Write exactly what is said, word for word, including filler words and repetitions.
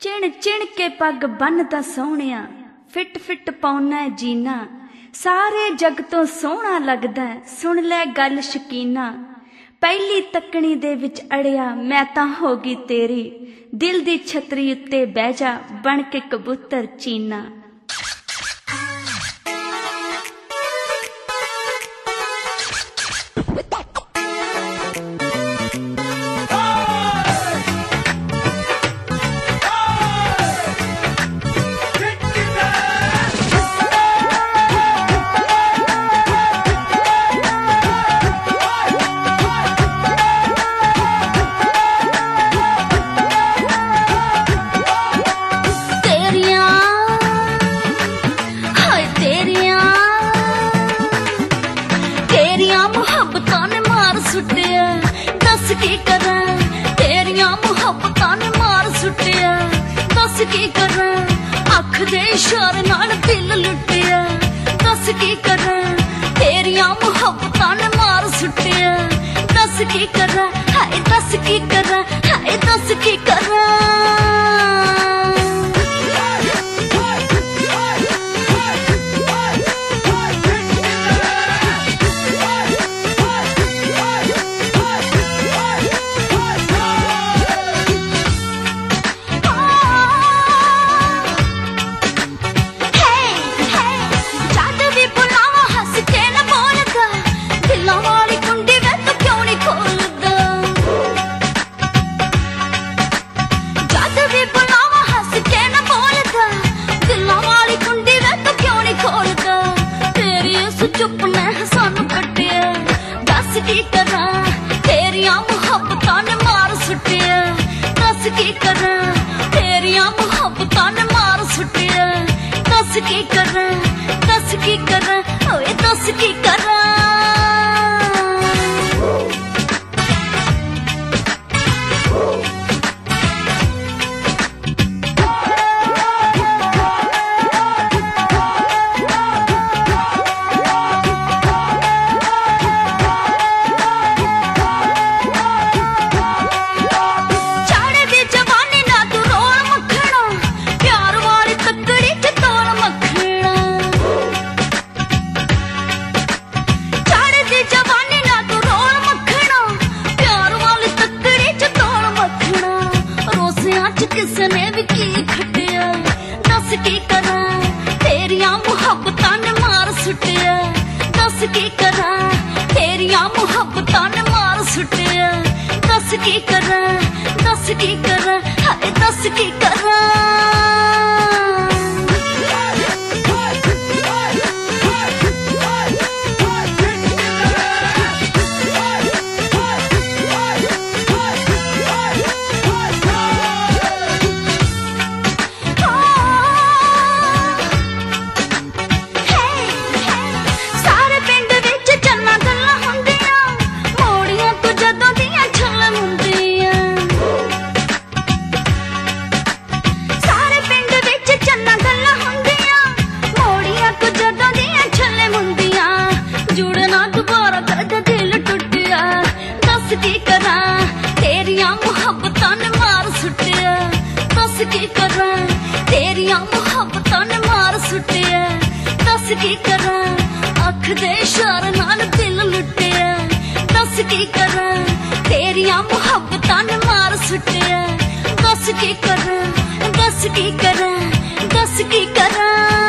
चिण चिण के पग बनदा सोहणिया, फिट फिट पाउना जीना, सारे जग तो सोहना लगदा, सुन लै गल शकीना। पहली तकनी दे विच अड़िया मैं तां हो गई तेरी, दिल दी छतरी उत्ते बह जा बन के कबूतर चीना। मुहब्बतां ने मार सुटिया, दस की करा तेरिया मुहब्बतां ने मार सुटिया, दस की करा अख दे इशारे नाल दिल लुटिया, दस की करा तेरिया मुहब्बतां ने मार सुटिया, दस की करा हाय दस की करा हाय दस की करा। चुप मैं सानू कटिया, दस की करा तेरिया मुहब्बतां ने मार सुटिया, दस की करा तेरिया मुहब्बतां ने मार सुटिया, दस की करा दस की करा ओए दस की करा। किसने भी की खटिया, दस की करा तेरिया मुहब्बतां ने मार सुटिया, दस की करा तेरिया मुहब्बतां ने मार सुटिया, दस की करा दस की करा हाय दस की करा। की करा तेरिया मुहब्बतां ने मार सुटिया, दस की करा तेरिया मुहब्बतां ने मार सुटिया, दस की करा अख दे इशारे नाल दिल लुटिया, दस की करा तेरिया मुहब्बतां ने मार सुटिया, दस की करा दस की करा दस की करा।